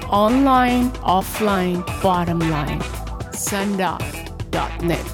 Online, offline, bottom line. Sundog.net.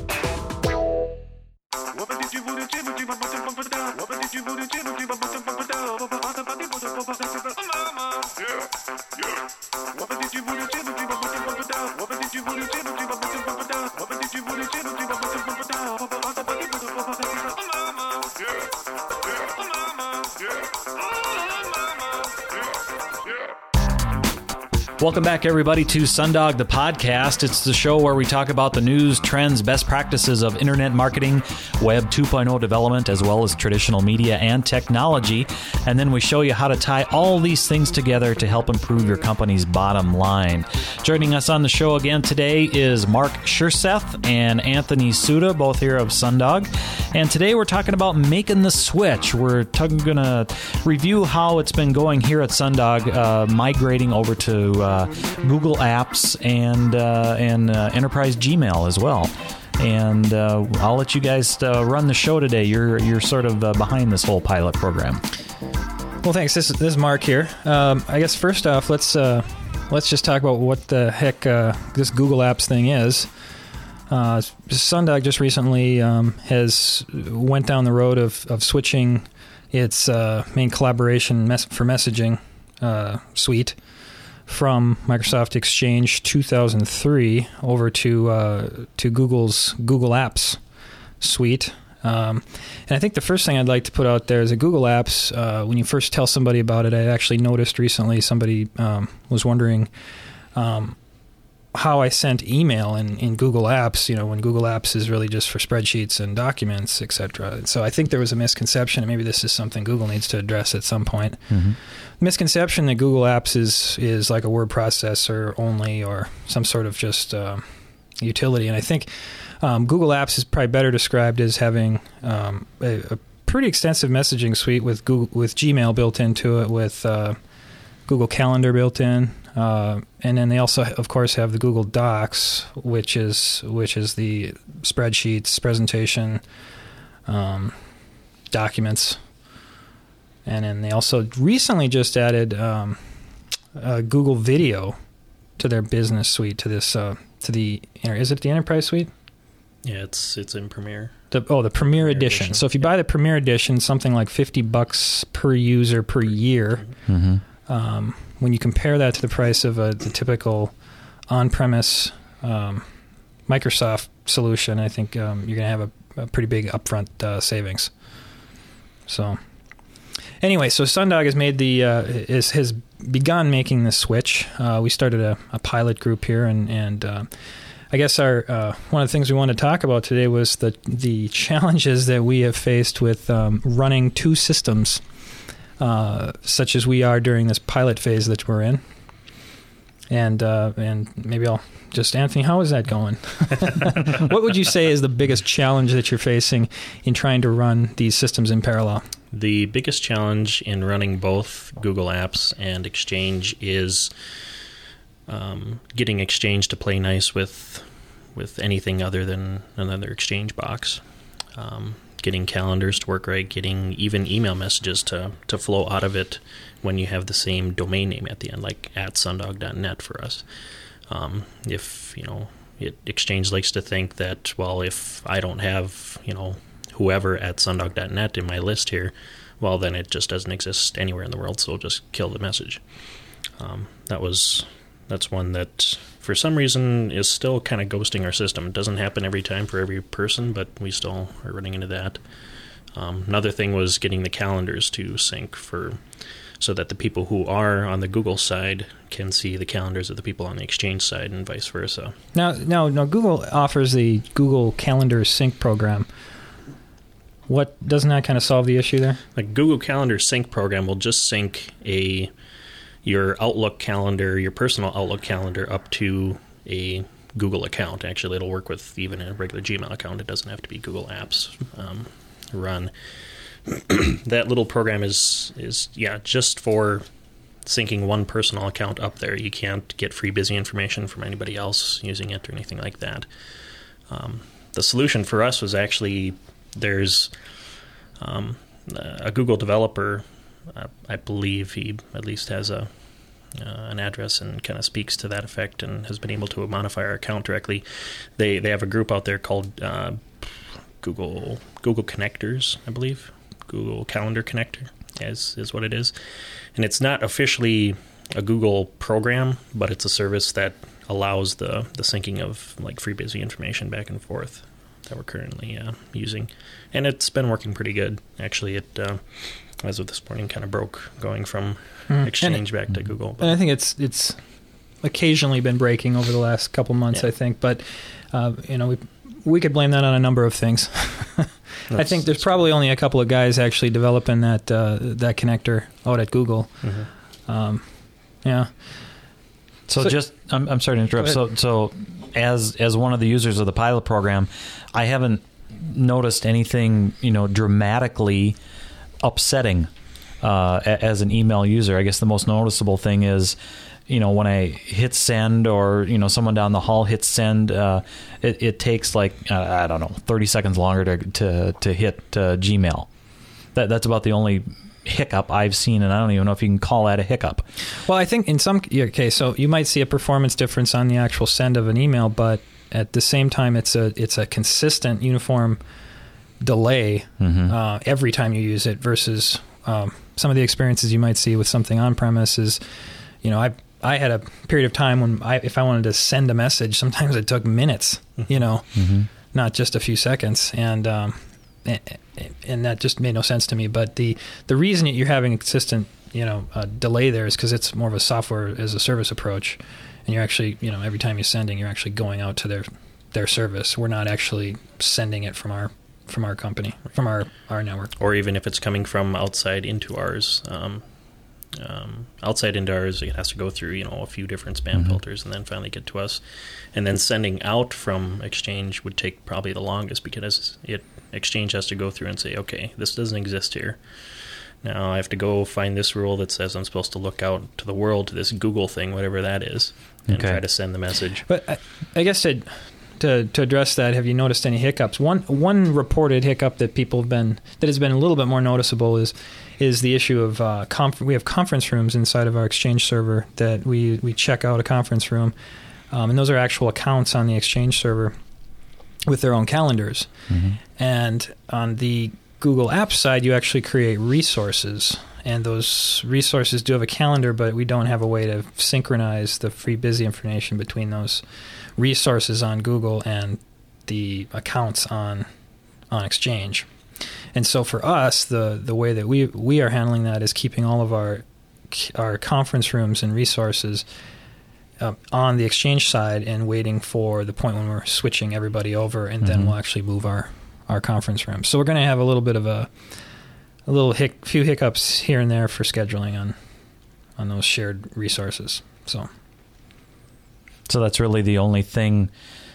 Welcome back, everybody, to Sundog, the podcast. It's the show where we talk about the news, trends, best practices of internet marketing, Web 2.0 development, as well as traditional media and technology. And then we show you how to tie all these things together to help improve your company's bottom line. Joining us on the show again today is Mark Schurseth and Anthony Suda, both here of Sundog. And today we're talking about making the switch. We're going to review how it's been going here at Sundog, migrating over to Google Apps and Enterprise Gmail as well. And I'll let you guys run the show today. You're sort of behind this whole pilot program. Well, thanks. This is Mark here. I guess first off, let's just talk about what the heck this Google Apps thing is. Sundog just recently has went down the road of switching its main collaboration for messaging suite from Microsoft Exchange 2003 over to Google's Google Apps suite. And I think the first thing I'd like to put out there is that Google Apps, when you first tell somebody about it, I actually noticed recently somebody was wondering how I sent email in Google Apps, when Google Apps is really just for spreadsheets and documents, etc. So I think there was a misconception, and maybe this is something Google needs to address at some point. Mm-hmm. Misconception that Google Apps is like a word processor only or some sort of just utility. And I think Google Apps is probably better described as having a pretty extensive messaging suite with Gmail built into it, with Google Calendar built in. And then they also, of course, have the Google Docs, which is the spreadsheets, presentation, documents, and then they also recently just added Google Video to their business suite. Is it the Enterprise Suite? Yeah, it's in Premier. The Premier Edition. So if you buy the Premier Edition, something like $50 per user per year. Mm-hmm. When you compare that to the price of the typical on-premise Microsoft solution, I think you're going to have a pretty big upfront savings. So, anyway, so Sundog has made has begun making the switch. We started a pilot group here, and I guess our one of the things we wanted to talk about today was the challenges that we have faced with running two systems. Such as we are during this pilot phase that we're in, and maybe I'll just, Anthony, how is that going? What would you say is the biggest challenge that you're facing in trying to run these systems in parallel? The biggest challenge in running both Google Apps and Exchange is getting Exchange to play nice with anything other than another Exchange box. Getting calendars to work right, getting even email messages to flow out of it when you have the same domain name at the end, like @sundog.net for us. If Exchange likes to think that, well, if I don't have whoever @sundog.net in my list here, well, then it just doesn't exist anywhere in the world, so it'll just kill the message. That's one that for some reason is still kind of ghosting our system. It doesn't happen every time for every person, but we still are running into that. Another thing was getting the calendars to sync so that the people who are on the Google side can see the calendars of the people on the Exchange side and vice versa. Now Google offers the Google Calendar sync program. Doesn't that kind of solve the issue there? The Google Calendar sync program will just sync your Outlook calendar, your personal Outlook calendar, up to a Google account. Actually, it'll work with even a regular Gmail account. It doesn't have to be Google Apps run. That little program is just for syncing one personal account up there. You can't get free busy information from anybody else using it or anything like that. The solution for us was actually there's a Google developer. I believe he at least has a an address and kind of speaks to that effect and has been able to modify our account directly. They have a group out there called Google Connectors, I believe. Google Calendar Connector is what it is. And it's not officially a Google program, but it's a service that allows the syncing of like FreeBusy information back and forth that we're currently using. And it's been working pretty good. Actually, it as of this morning kind of broke going from Exchange back to Google. And I think it's occasionally been breaking over the last couple months, I think. But, we could blame that on a number of things. I think there's probably only a couple of guys actually developing that connector out at Google. So I'm sorry to interrupt. So as one of the users of the pilot program, I haven't noticed anything, dramatically upsetting as an email user. I guess the most noticeable thing is, when I hit send or, someone down the hall hits send, it takes 30 seconds longer to hit Gmail. That's about the only hiccup I've seen, and I don't even know if you can call that a hiccup. Well, I think in some so you might see a performance difference on the actual send of an email, but at the same time, it's a consistent, uniform delay every time you use it. Versus some of the experiences you might see with something on premise is, I had a period of time when if I wanted to send a message, sometimes it took minutes, not just a few seconds, and that just made no sense to me. But the reason you're having a consistent, delay there is because it's more of a software as a service approach, and you're actually, every time you're sending, you're actually going out to their service. We're not actually sending it from our company, from our network, or even if it's coming from outside into ours. Outside into ours, it has to go through, a few different spam filters and then finally get to us. And then sending out from Exchange would take probably the longest because Exchange has to go through and say, okay, this doesn't exist here. Now I have to go find this rule that says I'm supposed to look out to the world, to this Google thing, whatever that is, and try to send the message. But I guess to address that, have you noticed any hiccups? One reported hiccup that has been a little bit more noticeable is the issue of we have conference rooms inside of our Exchange server that we check out a conference room, and those are actual accounts on the Exchange server with their own calendars. And on the Google Apps side, you actually create resources, and those resources do have a calendar, but we don't have a way to synchronize the FreeBusy information between those resources on Google and the accounts on Exchange. And so for us, the way that we are handling that is keeping all of our conference rooms and resources on the Exchange side and waiting for the point when we're switching everybody over, and then we'll actually move our conference rooms. So we're going to have a little bit of few hiccups here and there for scheduling on those shared resources. So that's really the only thing.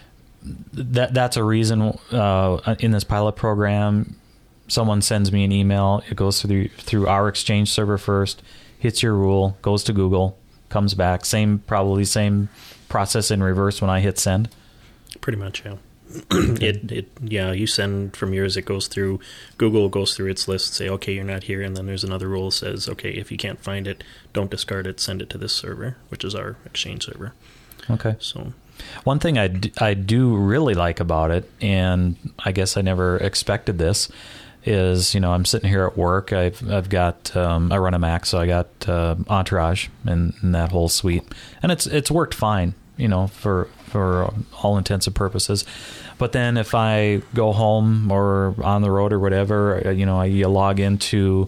That's a reason in this pilot program. Someone sends me an email. It goes through our Exchange server first, hits your rule, goes to Google, comes back. Probably same process in reverse when I hit send. Pretty much, yeah. You send from yours. It goes through Google, goes through its list, say, okay, you're not here, and then there's another rule that says, okay, if you can't find it, don't discard it, send it to this server, which is our Exchange server. Okay. So one thing I do really like about it, and I guess I never expected this, is I'm sitting here at work. I've got I run a Mac, so I got Entourage and that whole suite, and it's worked fine, for all intents and purposes. But then if I go home or on the road or whatever, I log into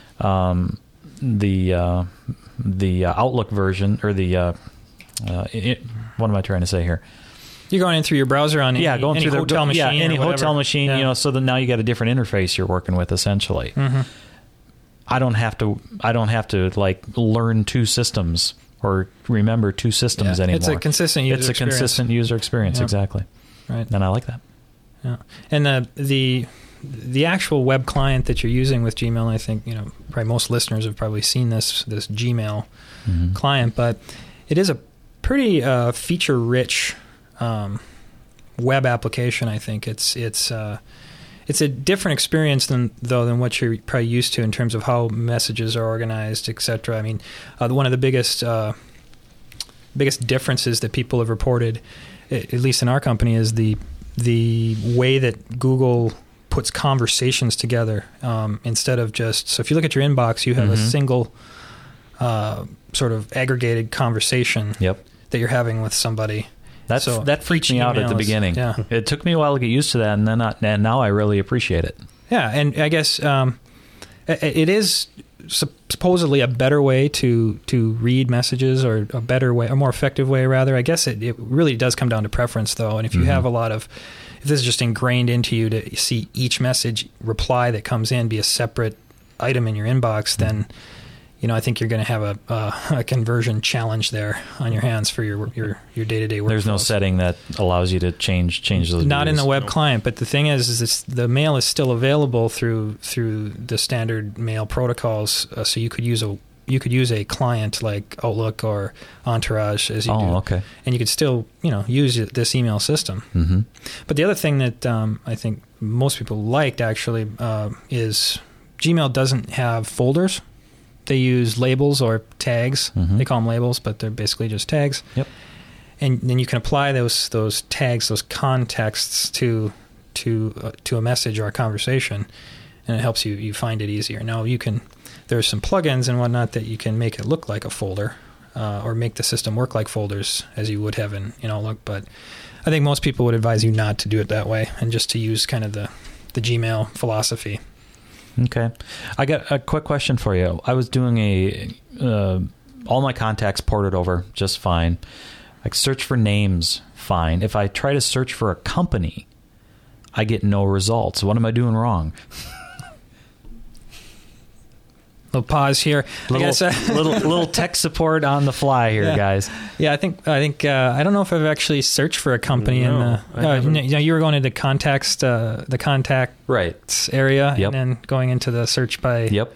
the Outlook version or the what am I trying to say here? You're going in through your browser on any hotel machine. Yeah, any hotel machine. So now you got a different interface you're working with essentially. I don't have to like learn two systems or remember two systems anymore. It's a consistent user experience. Exactly. Right. And I like that. Yeah. And the actual web client that you're using with Gmail, I think probably most listeners have probably seen this Gmail client, but it is a pretty feature rich web application. I think it's it's a different experience than what you're probably used to in terms of how messages are organized, etc. I mean, one of the biggest differences that people have reported, at least in our company, is the way that Google puts conversations together instead of just. So if you look at your inbox, you have a single sort of aggregated conversation that you're having with somebody. That freaked me out at the beginning. Yeah. It took me a while to get used to that, and now I really appreciate it. Yeah, and I guess it is supposedly a better way to read messages, or a better way, a more effective way, rather. I guess it really does come down to preference, though. And if you have if this is just ingrained into you to see each message reply that comes in be a separate item in your inbox, then I think you're going to have a conversion challenge there on your hands for your day-to-day work. There's no setting that allows you to change those. Not views. in the web client, but the thing is the mail is still available through the standard mail protocols. So you could use a client like Outlook or Entourage as you do. Okay. And you could still use this email system. Mm-hmm. But the other thing that I think most people liked actually is Gmail doesn't have folders. They use labels or tags. Mm-hmm. They call them labels, but they're basically just tags. Yep. And then you can apply those tags, those contexts to a message or a conversation, and it helps you find it easier. Now there's some plugins and whatnot that you can make it look like a folder, or make the system work like folders as you would have in Outlook. But I think most people would advise you not to do it that way, and just to use kind of the Gmail philosophy. Okay. I got a quick question for you. I was doing all my contacts ported over just fine. I search for names, fine. If I try to search for a company, I get no results. What am I doing wrong? Little pause here. Little tech support on the fly here, guys. Yeah, I think I don't know if I've actually searched for a company in the. You were going into the contact area, and then going into the search by. Yep.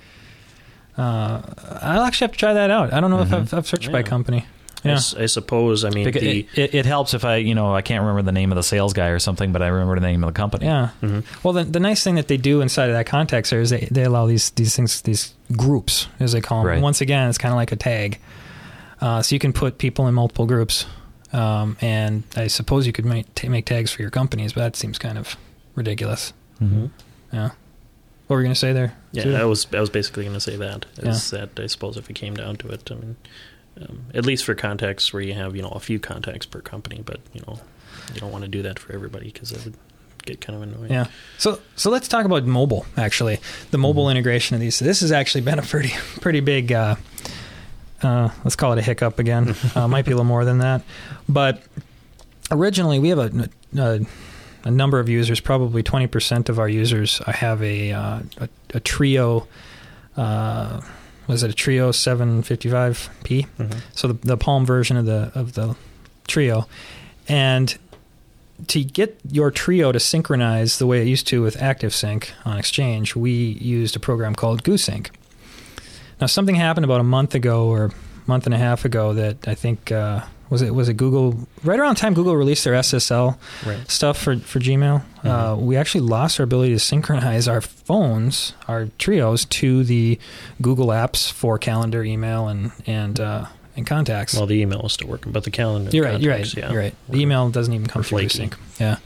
I'll actually have to try that out. I don't know if I've searched by company. Yeah. I suppose. I mean, it helps if I can't remember the name of the sales guy or something, but I remember the name of the company. Yeah. Mm-hmm. Well, the nice thing that they do inside of that context is they allow these things, these groups, as they call them. Right. Once again, it's kind of like a tag. So you can put people in multiple groups, and I suppose you could make tags for your companies, but that seems kind of ridiculous. Mm-hmm. Yeah. What were you going to say there? Yeah, I was basically going to say that. That I suppose if it came down to it, I mean. At least for contacts where you have, a few contacts per company, but, you don't want to do that for everybody because that would get kind of annoying. Yeah. So let's talk about mobile, actually. The mobile integration of these. So this has actually been a pretty big, let's call it a hiccup again. Might be a little more than that. But originally we have a number of users, probably 20% of our users have a Trio, was it a Trio 755p? Mm-hmm. So the Palm version of the Trio, and to get your Trio to synchronize the way it used to with ActiveSync on Exchange, we used a program called GooSync. Now something happened about a month ago or a month and a half ago that I think was it Google, right around the time Google released their SSL stuff for Gmail. Mm-hmm. We actually lost our ability to synchronize our phones, our Trios, to the Google apps for calendar, email, and contacts. Well, the email is still working, but the calendar. You're right. The email doesn't even come through GooSync. Yeah.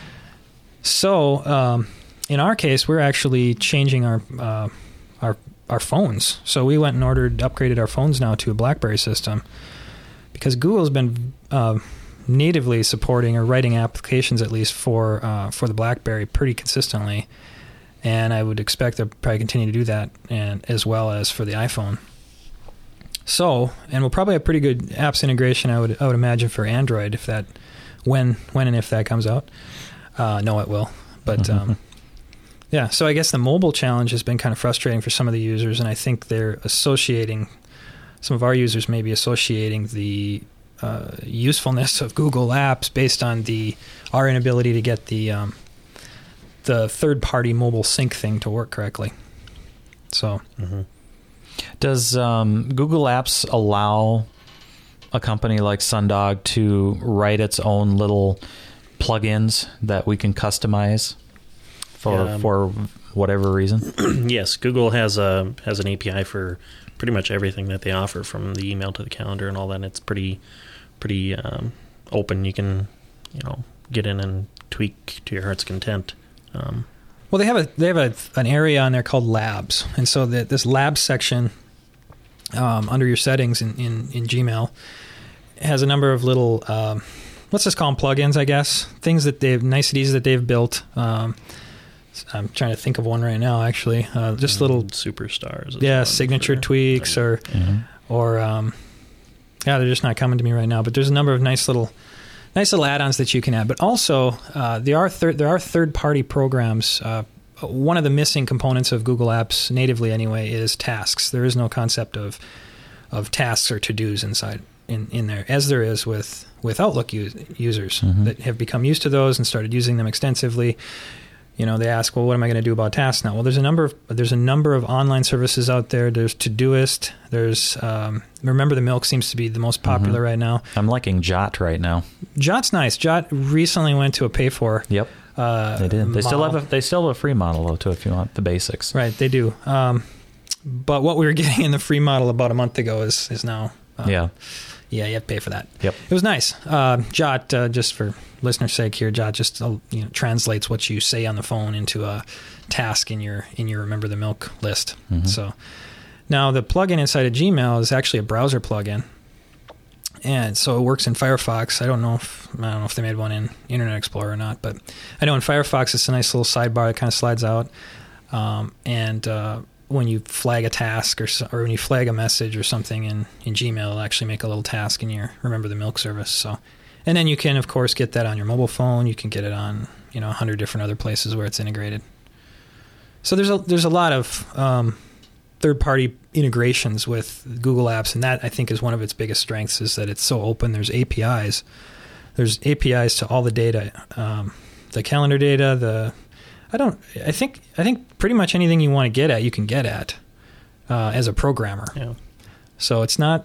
So in our case, we're actually changing our phones. So we went and upgraded our phones now to a BlackBerry system, because Google's been natively supporting or writing applications, at least for the BlackBerry, pretty consistently, and I would expect they'll probably continue to do that, and as well as for the iPhone. So, and we'll probably have pretty good apps integration, I would imagine, for Android if that when and if that comes out. No, it will, but. Yeah, so I guess the mobile challenge has been kind of frustrating for some of the users, and I think some of our users may be associating the usefulness of Google Apps based on our inability to get the third-party mobile sync thing to work correctly. So, does Google Apps allow a company like Sundog to write its own little plugins that we can customize? for whatever reason? Yes, Google has an API for pretty much everything that they offer, from the email to the calendar and all that. It's pretty open. You can get in and tweak to your heart's content. Well, they have an area on there called Labs, and so this Labs section under your settings in Gmail has a number of little let's just call them plugins, I guess, niceties that they've built. I'm trying to think of one right now, actually. Just little superstars. Yeah, signature tweaks or they're just not coming to me right now. But there's a number of nice little add-ons that you can add. But also, there are third-party programs. One of the missing components of Google Apps, natively anyway, is tasks. There is no concept of tasks or to-dos in there, as there is with Outlook users that have become used to those and started using them extensively. They ask, well, what am I going to do about tasks now? Well, there's a number of online services out there. There's Todoist. There's Remember the Milk seems to be the most popular right now. I'm liking Jot right now. Jot's nice. Jot recently went to a pay for. Yep. They did. They still have a free model though too, if you want the basics. Right, they do. But what we were getting in the free model about a month ago is now. Yeah, you have to pay for that. Yep. It was nice. Jot, just for listeners' sake here, Jot just translates what you say on the phone into a task in your Remember the Milk list. So now the plugin inside of Gmail is actually a browser plugin, and so it works in Firefox. I don't know if they made one in Internet Explorer or not, but I know in Firefox it's a nice little sidebar that kind of slides out, and when you flag a task or when you flag a message or something in Gmail, it'll actually make a little task in your Remember the Milk service. So, and then you can, of course, get that on your mobile phone. You can get it on 100 different other places where it's integrated. So there's a lot of third-party integrations with Google Apps, and that I think is one of its biggest strengths, is that it's so open. There's APIs. There's APIs to all the data, the calendar data, I think pretty much anything you want to get at, you can get at as a programmer. Yeah. So it's not,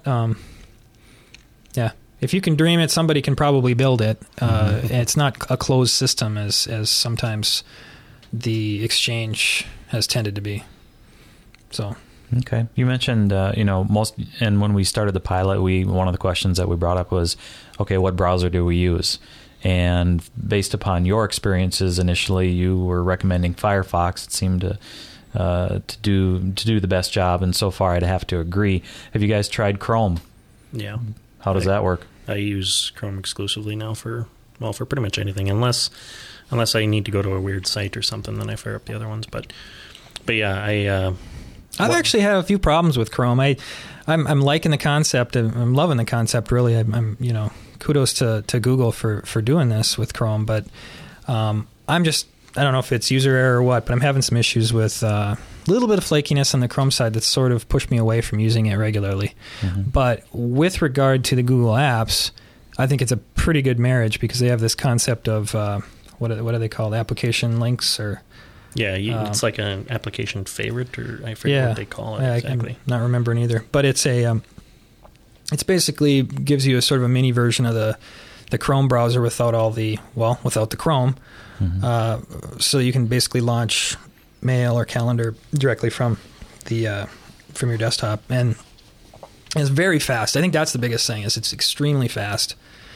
if you can dream it, somebody can probably build it. It's not a closed system as sometimes the Exchange has tended to be. So. Okay. You mentioned, and when we started the pilot, one of the questions that we brought up was, okay, what browser do we use? And based upon your experiences initially, you were recommending Firefox. It seemed to do the best job, and so far I'd have to agree. Have you guys tried Chrome? Yeah. How does that work? I use Chrome exclusively now for pretty much anything, unless I need to go to a weird site or something, then I fire up the other ones. But yeah, I've actually had a few problems with Chrome. I'm liking the concept. I'm loving the concept. Really, I'm kudos to Google for doing this with Chrome, but I don't know if it's user error or what, but I'm having some issues with a little bit of flakiness on the Chrome side that's sort of pushed me away from using it regularly. But with regard to the Google Apps, I think it's a pretty good marriage, because they have this concept of what are they called? Application links or... Yeah, it's like an application favorite, or I forget what they call it exactly. I'm not remembering either, but it's it's basically gives you a sort of a mini version of the Chrome browser without the Chrome. So you can basically launch Mail or Calendar directly from your desktop, and it's very fast. I think that's the biggest thing, is it's extremely fast.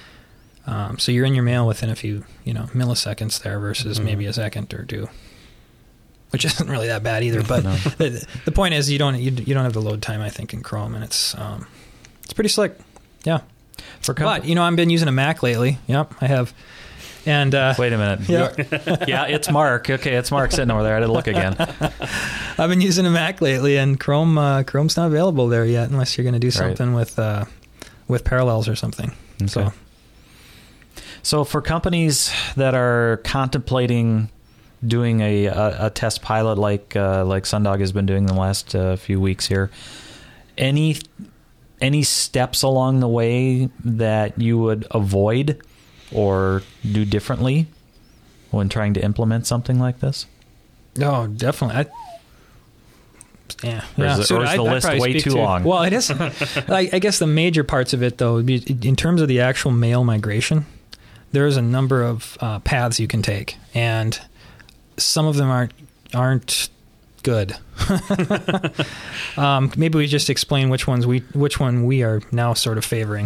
So you're in your mail within a few milliseconds there versus maybe a second or two, which isn't really that bad either. But the point is, you don't have the load time, I think, in Chrome, and it's pretty slick. Yeah. But I've been using a Mac lately. Yep, I have. And wait a minute. Yeah, it's Mark. Okay, it's Mark sitting over there. I had to look again. I've been using a Mac lately, and Chrome's not available there yet, unless you're going to do something with Parallels or something. Okay. So for companies that are contemplating doing a test pilot like Sundog has been doing the last few weeks here, any steps along the way that you would avoid or do differently when trying to implement something like this? No, definitely. Or is the list way too long? Well, it is. I guess the major parts of it, though, would be in terms of the actual mail migration, there is a number of paths you can take. And some of them aren't good. Maybe we just explain which one we are now sort of favoring.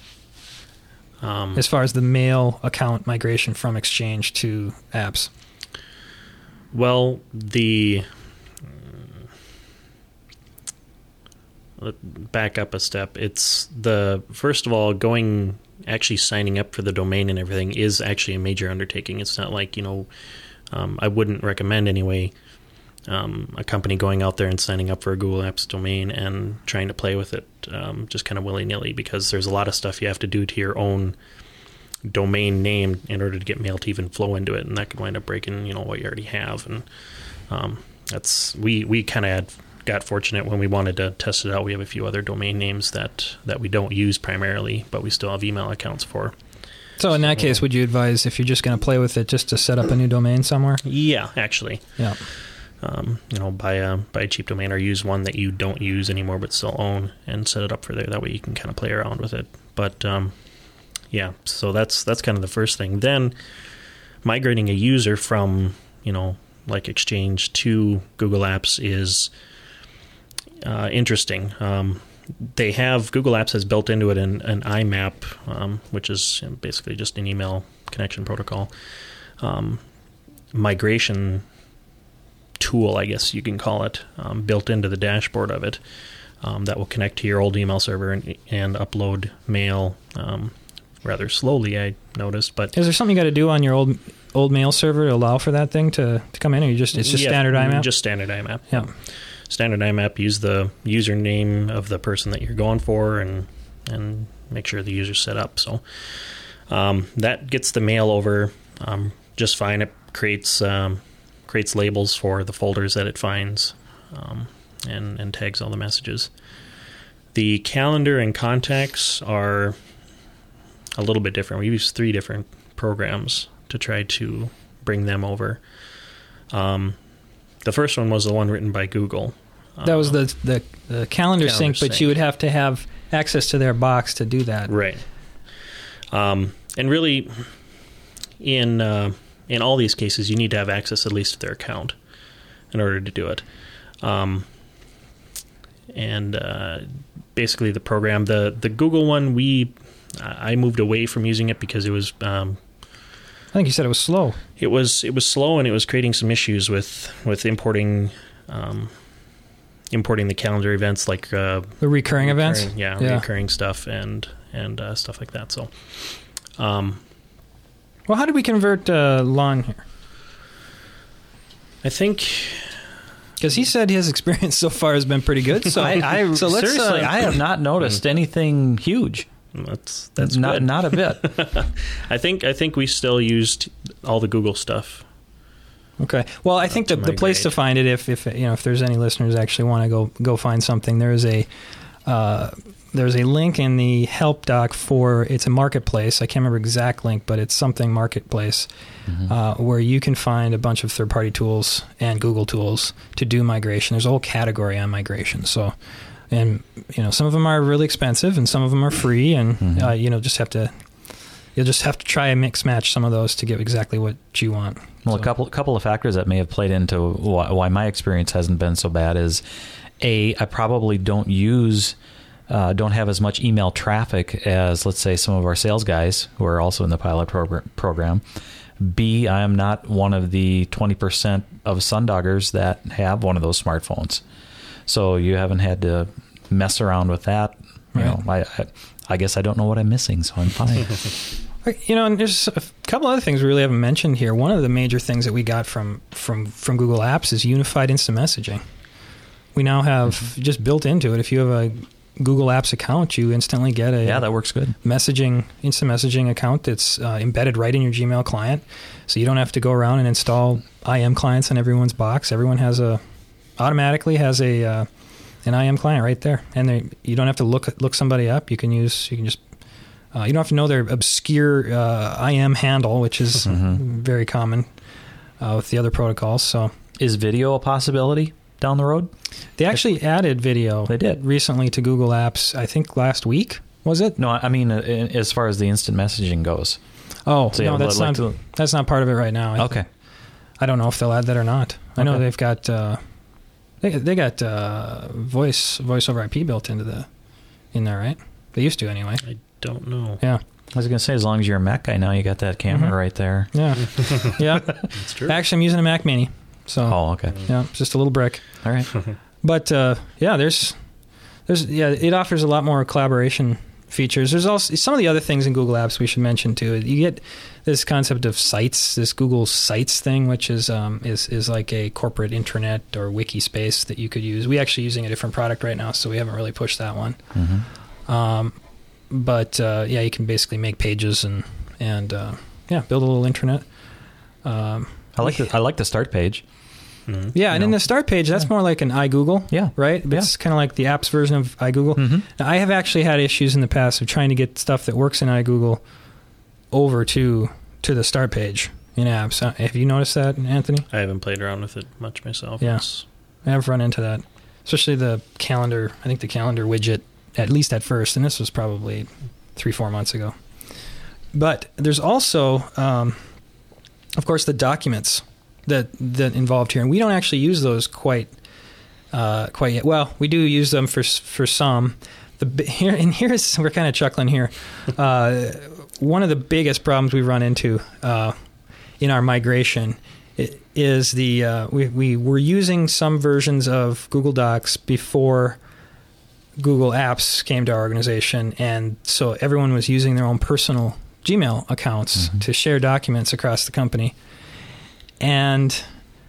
As far as the mail account migration from Exchange to apps. Well, back up a step. It's first of all, actually signing up for the domain and everything is actually a major undertaking. It's not like, I wouldn't recommend anyway, a company going out there and signing up for a Google Apps domain and trying to play with it just kind of willy-nilly, because there's a lot of stuff you have to do to your own domain name in order to get mail to even flow into it, and that could wind up breaking what you already have. And we kind of got fortunate when we wanted to test it out. We have a few other domain names that we don't use primarily, but we still have email accounts for. So in that case, would you advise, if you're just going to play with it, just to set up a new domain somewhere? Yeah, actually. Yeah. Buy a cheap domain or use one that you don't use anymore but still own and set it up for there. That way you can kind of play around with it. But yeah, so that's kind of the first thing. Then migrating a user from like Exchange to Google Apps is interesting. Google Apps has built into it an IMAP, which is basically just an email connection protocol migration tool, I guess you can call it, built into the dashboard of it, that will connect to your old email server and upload mail rather slowly, I noticed. But is there something you got to do on your old mail server to allow for that thing to come in, or it's just standard IMAP? Just standard IMAP. Yeah. Standard IMAP, use the username of the person that you're going for and make sure the user's set up. So that gets the mail over just fine. It creates labels for the folders that it finds and tags all the messages. The calendar and contacts are a little bit different. We use 3 different programs to try to bring them over. The first one was the one written by Google. That was the calendar sync, but you would have to have access to their box to do that. Right. And really, in all these cases, you need to have access at least to their account in order to do it. Basically, the program, the Google one, I moved away from using it because it was. I think you said it was slow. It was slow, and it was creating some issues with importing the calendar events, like the recurring events. Yeah, recurring stuff and stuff like that. So, well, how did we convert Lon here? I think because he said his experience so far has been pretty good. So seriously, I have not noticed anything huge. That's not a bit. I think we still used all the Google stuff. Okay. Well, I think the place to find it, if there's any listeners actually want to go find something, there's a link in the help doc for, it's a marketplace. I can't remember exact link, but it's something marketplace, where you can find a bunch of third-party tools and Google tools to do migration. There's a whole category on migration. So, and some of them are really expensive and some of them are free, and you'll just have to try and mix match some of those to get exactly what you want. Well, a couple of factors that may have played into why my experience hasn't been so bad is, I probably don't have as much email traffic as, let's say, some of our sales guys who are also in the pilot program. B, I am not one of the 20% of Sundoggers that have one of those smartphones. So you haven't had to mess around with that. Right. I guess I don't know what I'm missing, so I'm fine. And there's a couple other things we really haven't mentioned here. One of the major things that we got from Google Apps is unified instant messaging. We now have just built into it. If you have a Google Apps account, you instantly get that works good. instant messaging account that's embedded right in your Gmail client. So you don't have to go around and install IM clients in everyone's box. Everyone automatically has an IM client right there, and you don't have to look somebody up. You don't have to know their obscure IM handle, which is very common with the other protocols. So, is video a possibility down the road? They actually added video. They did recently to Google Apps. I think last week, was it? No, I mean as far as the instant messaging goes. Oh, so no, that's not part of it right now. Okay. I don't know if they'll add that or not. I know Okay. they've got they got voice over IP built in there, right? They used to anyway. I don't know. Yeah. I was going to say, as long as you're a Mac guy now, you got that camera right there. Yeah. Yeah. That's true. Actually, I'm using a Mac Mini. So Oh, okay. yeah, it's just a little brick. All right. But there's it offers a lot more collaboration features. There's also some of the other things in Google Apps we should mention too. You get this concept of sites, this Google Sites thing, which is like a corporate intranet or wiki space that you could use. We're actually using a different product right now, so we haven't really pushed that one. But you can basically make pages and build a little intranet. I like the start page. Yeah, and in the start page, that's more like an iGoogle, Yeah. right? Yeah. It's kind of like the apps version of iGoogle. Now, I have actually had issues in the past of trying to get stuff that works in iGoogle over to the start page in apps. Have you noticed that, Anthony? I haven't played around with it much myself. Yeah. It's- I have run into that, especially the calendar. I think the calendar widget, at least at first, and this was probably 3-4 months ago. But there's also, of course, the documents that involved here, and we don't actually use those quite yet. Well, we do use them for some. Here's we're kind of chuckling here. One of the biggest problems we run into in our migration is we were using some versions of Google Docs before Google Apps came to our organization, and so everyone was using their own personal Gmail accounts to share documents across the company. And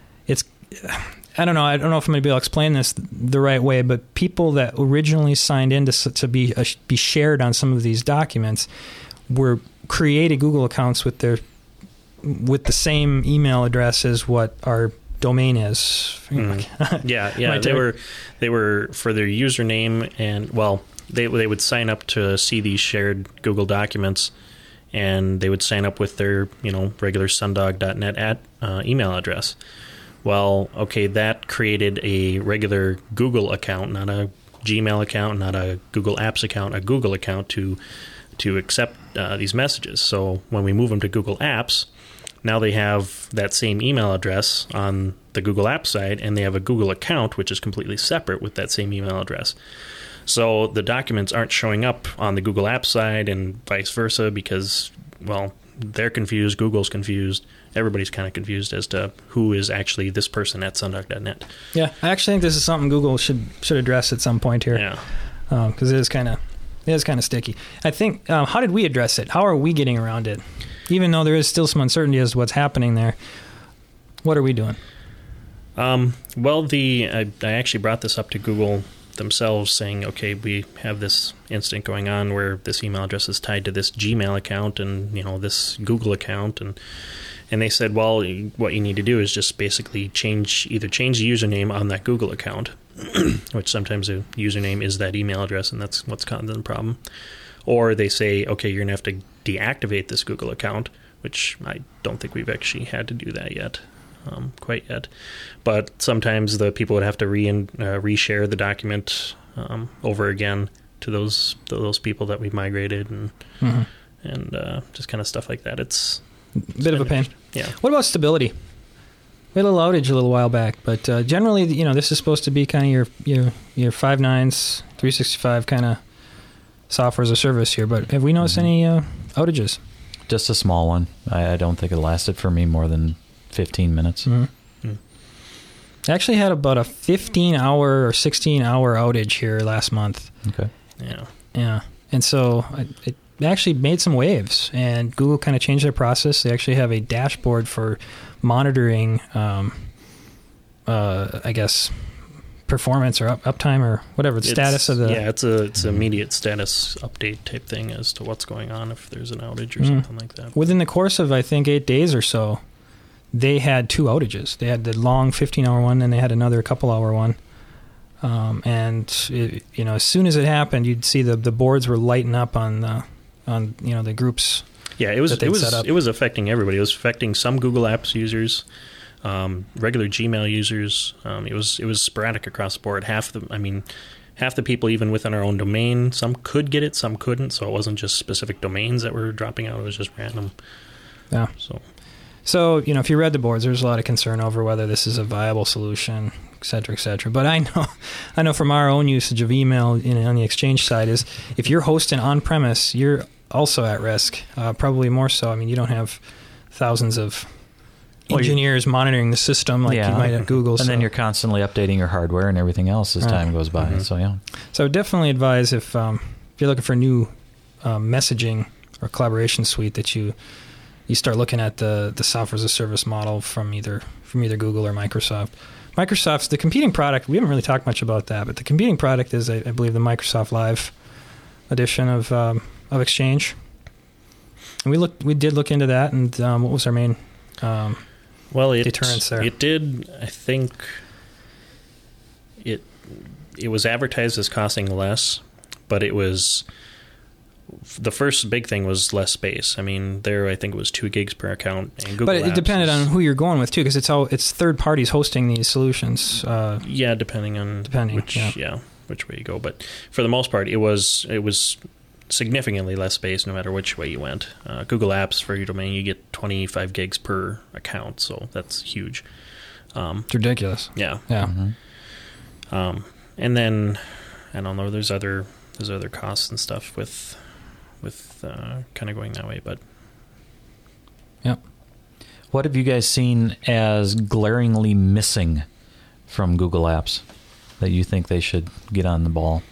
I don't know if I'm going to be able to explain this the right way, but people that originally signed in to be shared on some of these documents were created Google accounts with the same email address as what our domain is. Yeah. They were for their username, and they would sign up to see these shared Google documents, and they would sign up with their regular sundog.net email address. Well, okay, that created a regular Google account, not a Gmail account, not a Google Apps account, a Google account to accept these messages. So when we move them to Google Apps, now they have that same email address on the Google Apps side, and they have a Google account, which is completely separate with that same email address. So the documents aren't showing up on the Google Apps side and vice versa because, they're confused, Google's confused, everybody's kind of confused as to who is actually this person at sundog.net. Yeah, I actually think this is something Google should address at some point here. Yeah. Because it is kind of sticky. I think, how did we address it? How are we getting around it? Even though there is still some uncertainty as to what's happening there, what are we doing? I actually brought this up to Google themselves, saying, okay, we have this incident going on where this email address is tied to this Gmail account and this Google account, and they said, well, what you need to do is just basically change the username on that Google account, which sometimes a username is that email address, and that's what's causing the problem. Or they say, okay, you're going to have to deactivate this Google account, which I don't think we've actually had to do that yet. Quite yet, but sometimes the people would have to reshare the document over again to those people that we've migrated, and just kind of stuff like that. It's a bit of a pain. Yeah. What about stability? We had a little outage a little while back, but generally, this is supposed to be kind of your 5 nines, 365 kind of software as a service here. But have we noticed any outages? Just a small one. I don't think it lasted for me more than 15 minutes. I actually had about a 15-hour or 16-hour outage here last month. Okay. Yeah. And so it actually made some waves, and Google kind of changed their process. They actually have a dashboard for monitoring, I guess, performance or uptime or whatever the status of the... Yeah, it's an immediate status update type thing as to what's going on if there's an outage or something like that. Within the course of, I think, 8 days or so, they had 2 outages. They had the long 15-hour one, and they had another couple-hour one. And as soon as it happened, you'd see the boards were lighting up on the groups. Yeah, it was affecting everybody. It was affecting some Google Apps users, regular Gmail users. It was sporadic across the board. Half the people, even within our own domain, some could get it, some couldn't. So it wasn't just specific domains that were dropping out. It was just random. Yeah. So, if you read the boards, there's a lot of concern over whether this is a viable solution, et cetera, et cetera. But I know from our own usage of email on the Exchange side is if you're hosting on-premise, you're also at risk, probably more so. I mean, you don't have thousands of engineers monitoring the system like you might at Google. And then you're constantly updating your hardware and everything else as time goes by. So, yeah. So I would definitely advise if you're looking for a new messaging or collaboration suite that you start looking at the software as a service model from either Google or Microsoft. Microsoft's the competing product. We haven't really talked much about that, but the competing product is, I believe, the Microsoft Live edition of Exchange. And we did look into that, and what was our main deterrence there? It did. I think it was advertised as costing less, but it was. The first big thing was less space. I mean, I think it was 2 gigs per account. And Google But it depended on who you're going with too, because it's third parties hosting these solutions. Depending which way you go. But for the most part, it was significantly less space no matter which way you went. Google Apps for your domain, you get 25 gigs per account, so that's huge. It's ridiculous. Yeah. Mm-hmm. And then I don't know. There's other costs and stuff with kind of going that way, but yep. What have you guys seen as glaringly missing from Google Apps that you think they should get on the ball?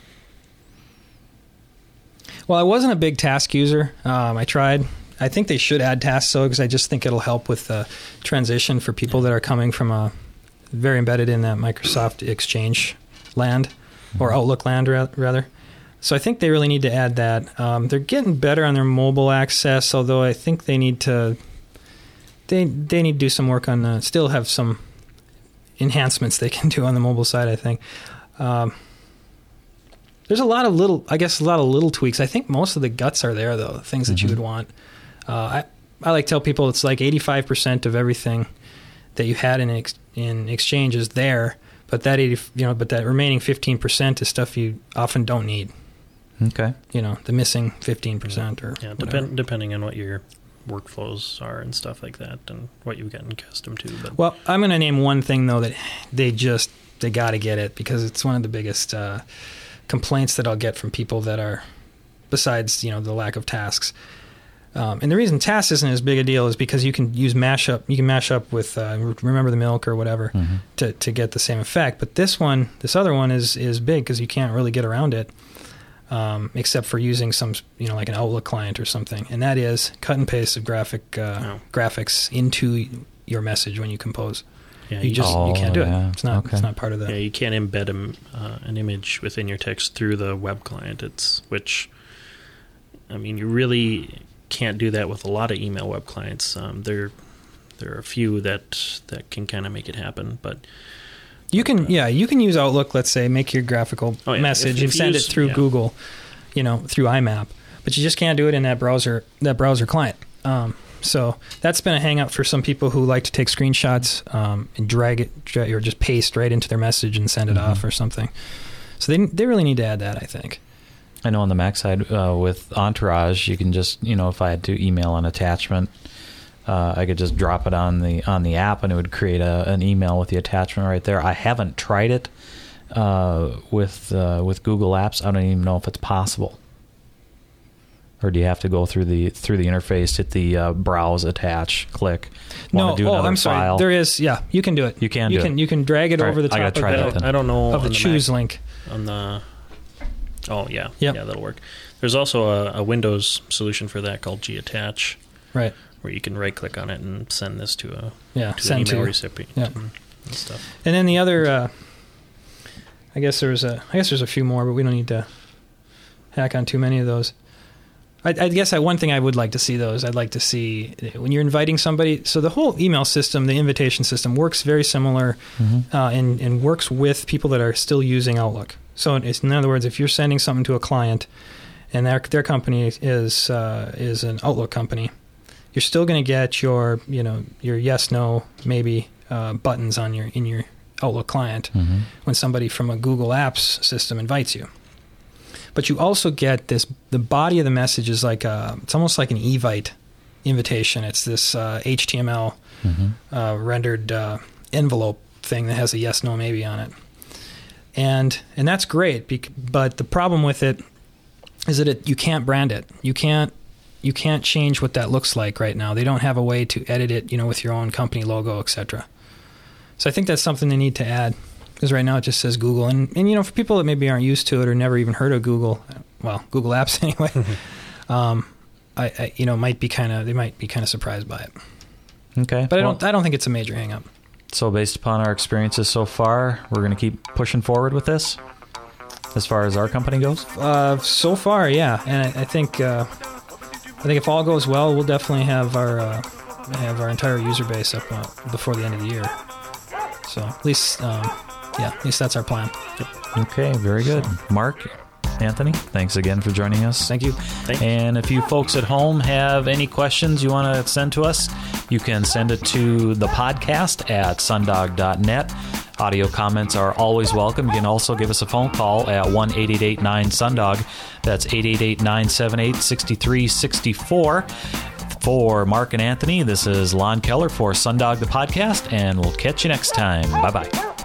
Well, I wasn't a big task user. I tried. I think they should add tasks, though, because I just think it'll help with the transition for people that are coming from very embedded in that Microsoft Exchange land, or Outlook land, rather. So I think they really need to add that. They're getting better on their mobile access, although I think they need to need to do some work on still have some enhancements they can do on the mobile side, I think. There's a lot of little tweaks. I think most of the guts are there, though, things that you would want. I like to tell people it's like 85% of everything that you had in Exchange is there, but that remaining 15% is stuff you often don't need. Okay. The missing 15% or depending on what your workflows are and stuff like that, and what you've gotten accustomed to. But well, I'm going to name one thing though that they got to get it, because it's one of the biggest complaints that I'll get from people that are, besides the lack of tasks. And the reason tasks isn't as big a deal is because you can use mashup. You can mash up with Remember the Milk or whatever to get the same effect. But this other one is big because you can't really get around it, except for using some like an Outlook client or something. And that is cut and paste of graphics into your message when you compose. Yeah, you can't do it. It's not part of that. Yeah, you can't embed an image within your text through the web client. You really can't do that with a lot of email web clients. There are a few that can kind of make it happen, but you can use Outlook. Let's say make your graphical message and send it through Google, through IMAP, but you just can't do it in that browser client. So that's been a hang up for some people who like to take screenshots and drag or just paste right into their message and send it off or something. So they really need to add that, I think. I know on the Mac side with Entourage, you can just, if I had to email an attachment, I could just drop it on the app and it would create an email with the attachment right there. I haven't tried it with Google Apps. I don't even know if it's possible. Or do you have to go through the interface, hit the browse, attach, click? I'm sorry. There is, you can do it. You can do it. You can drag it over the top I gotta try that. I don't know of the choose link. On the yeah, that'll work. There's also a Windows solution for that called G-Attach, right? Where you can right click on it and send this to an email recipient and stuff. And then the other, I guess there's a few more, but we don't need to hack on too many of those. I guess one thing I would like to see, though, is I'd like to see when you're inviting somebody. So the whole email system, the invitation system, works very similar and works with people that are still using Outlook. So in other words, if you're sending something to a client and their company is an Outlook company, you're still going to get your yes, no, maybe buttons in your Outlook client when somebody from a Google Apps system invites you. But you also get the body of the message is like it's almost like an Evite invitation. It's this HTML rendered envelope thing that has a yes, no, maybe on it. And that's great, but the problem with it is that you can't brand it. You can't change what that looks like right now. They don't have a way to edit it, with your own company logo, etc. So I think that's something they need to add, because right now it just says Google. And for people that maybe aren't used to it or never even heard of Google, well, Google Apps anyway, might be kind of surprised by it. Okay. But I don't think it's a major hang up. So based upon our experiences so far, we're going to keep pushing forward with this as far as our company goes? So far, yeah. And I think if all goes well, we'll definitely have our entire user base up before the end of the year. So at least that's our plan. Yep. Okay, very good. Mark, Anthony, thanks again for joining us. Thank you. And if you folks at home have any questions you want to send to us, you can send it to the podcast at sundog.net. Audio comments are always welcome. You can also give us a phone call at 1-888-9-SUNDOG. That's 888-978-6364. For Mark and Anthony, this is Lon Keller for Sundog the Podcast, and we'll catch you next time. Bye-bye.